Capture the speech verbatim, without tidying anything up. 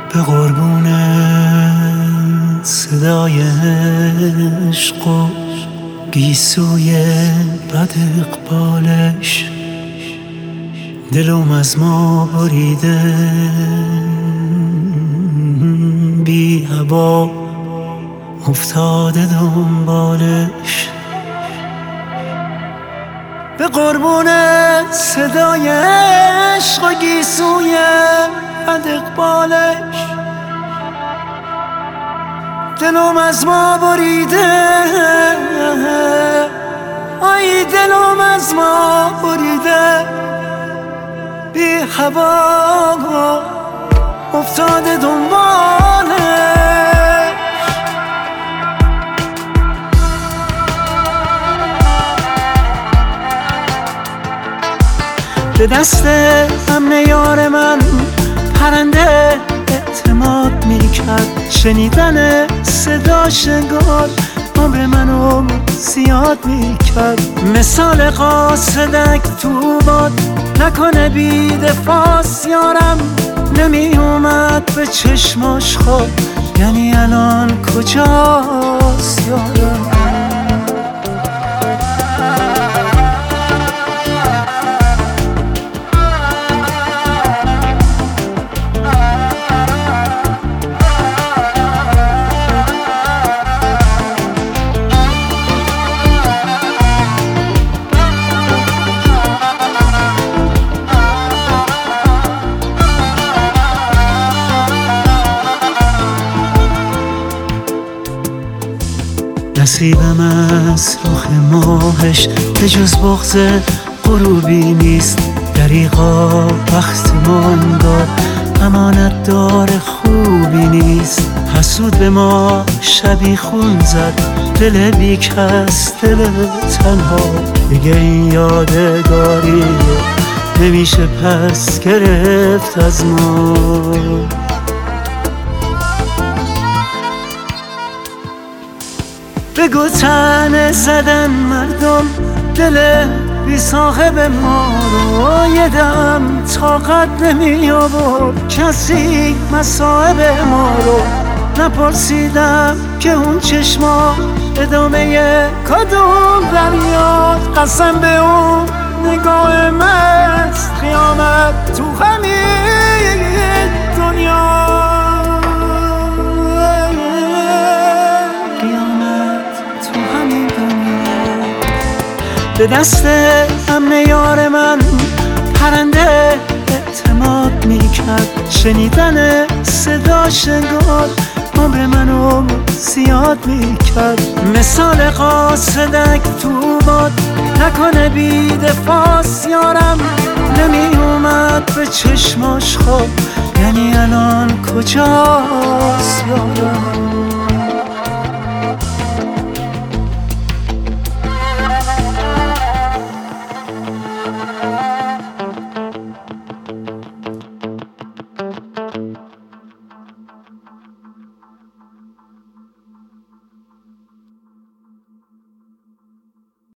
به قربون صدای عشق و گیسوی بد اقبالش دلم از ما بریده بی هوا افتاده دنبالش. به قربون صدای عشق و گیسوی بد اقبالش دلم از ما بریده، آی دلم از ما بریده بی هوا افتاده دنبالش. به دست امن یار من پرنده اعتماد میکرد، شنیدن صداش انگار عمر منو زیاد میکرد. مثال قاصدک تو باد نکنه بی دفاس یارم، نمی اومد به چشماش خواب، یعنی الان کجاست یارم؟ نصیبم از رخ ماهش به جز بغض غروبی نیست، دریغا وقتمان داد امانت دار خوبی نیست. حسود به ما شبی خون زد، دل بی کس دل تنها، دیگه این یادگاری نمیشه پس گرفت از ما. بگو تنه زدن مردم دل بی صاحب ما رو، یه دم طاقت نمی آورد کسی مصاحب ما رو. نپرسیدم که اون چشما ادامه کدوم دریاست، قسم به اون نگاه مست قیامت تو همین دنیا. به دست امن یار من پرنده اعتماد میکرد، شنیدن صداش انگار عمر منو زیاد میکرد. مثال قاصدک تو باد نکنه بی دفاس یارم، نمی اومد به چشماش خواب، یعنی الان کجاست یارم؟